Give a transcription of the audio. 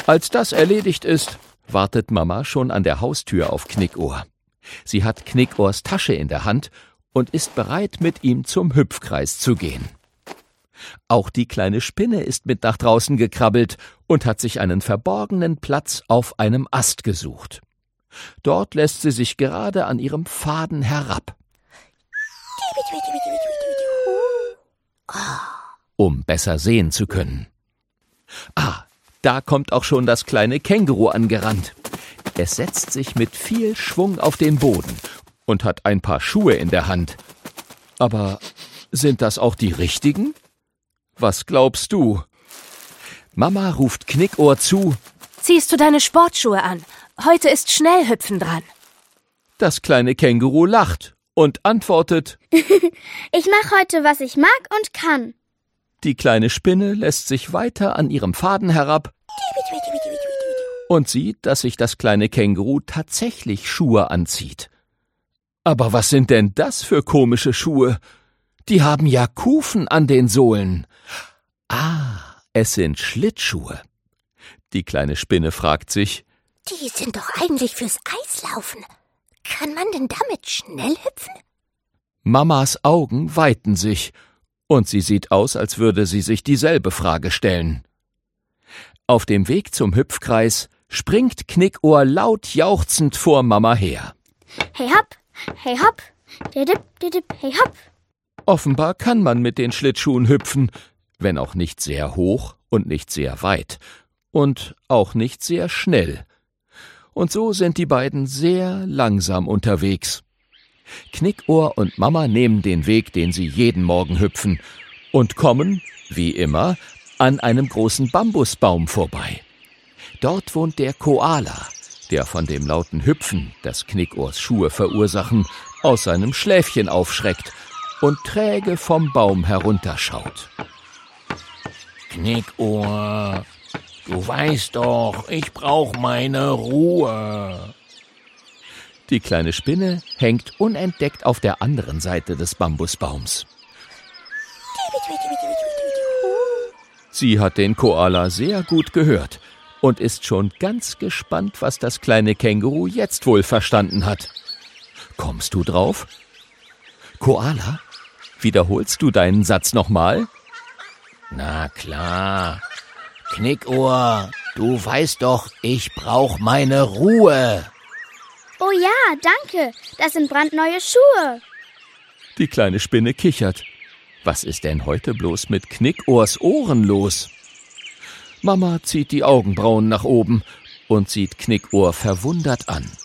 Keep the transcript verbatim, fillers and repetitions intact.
Als das erledigt ist, wartet Mama schon an der Haustür auf Knickohr. Sie hat Knickohrs Tasche in der Hand und ist bereit, mit ihm zum Hüpfkreis zu gehen. Auch die kleine Spinne ist mit nach draußen gekrabbelt und hat sich einen verborgenen Platz auf einem Ast gesucht. Dort lässt sie sich gerade an ihrem Faden herab, um besser sehen zu können. Ah, da kommt auch schon das kleine Känguru angerannt. Es setzt sich mit viel Schwung auf den Boden und hat ein paar Schuhe in der Hand. Aber sind das auch die richtigen? Was glaubst du? Mama ruft Knickohr zu. Ziehst du deine Sportschuhe an? Heute ist Schnellhüpfen dran. Das kleine Känguru lacht und antwortet. Ich mache heute, was ich mag und kann. Die kleine Spinne lässt sich weiter an ihrem Faden herab und sieht, dass sich das kleine Känguru tatsächlich Schuhe anzieht. Aber was sind denn das für komische Schuhe? Die haben ja Kufen an den Sohlen. Ah, es sind Schlittschuhe. Die kleine Spinne fragt sich, die sind doch eigentlich fürs Eislaufen. Kann man denn damit schnell hüpfen? Mamas Augen weiten sich und sie sieht aus, als würde sie sich dieselbe Frage stellen. Auf dem Weg zum Hüpfkreis springt Knickohr laut jauchzend vor Mama her. Hey hopp, hey hopp, didip, didip, hey hopp. Offenbar kann man mit den Schlittschuhen hüpfen, wenn auch nicht sehr hoch und nicht sehr weit und auch nicht sehr schnell. Und so sind die beiden sehr langsam unterwegs. Knickohr und Mama nehmen den Weg, den sie jeden Morgen hüpfen, und kommen, wie immer, an einem großen Bambusbaum vorbei. Dort wohnt der Koala, der von dem lauten Hüpfen, das Knickohrs Schuhe verursachen, aus seinem Schläfchen aufschreckt und träge vom Baum herunterschaut. Knickohr, du weißt doch, ich brauch meine Ruhe. Die kleine Spinne hängt unentdeckt auf der anderen Seite des Bambusbaums. Sie hat den Koala sehr gut gehört und ist schon ganz gespannt, was das kleine Känguru jetzt wohl verstanden hat. Kommst du drauf? Koala, wiederholst du deinen Satz nochmal? Na klar. Knickohr, du weißt doch, ich brauch meine Ruhe. Oh ja, danke. Das sind brandneue Schuhe. Die kleine Spinne kichert. Was ist denn heute bloß mit Knickohrs Ohren los? Mama zieht die Augenbrauen nach oben und sieht Knickohr verwundert an.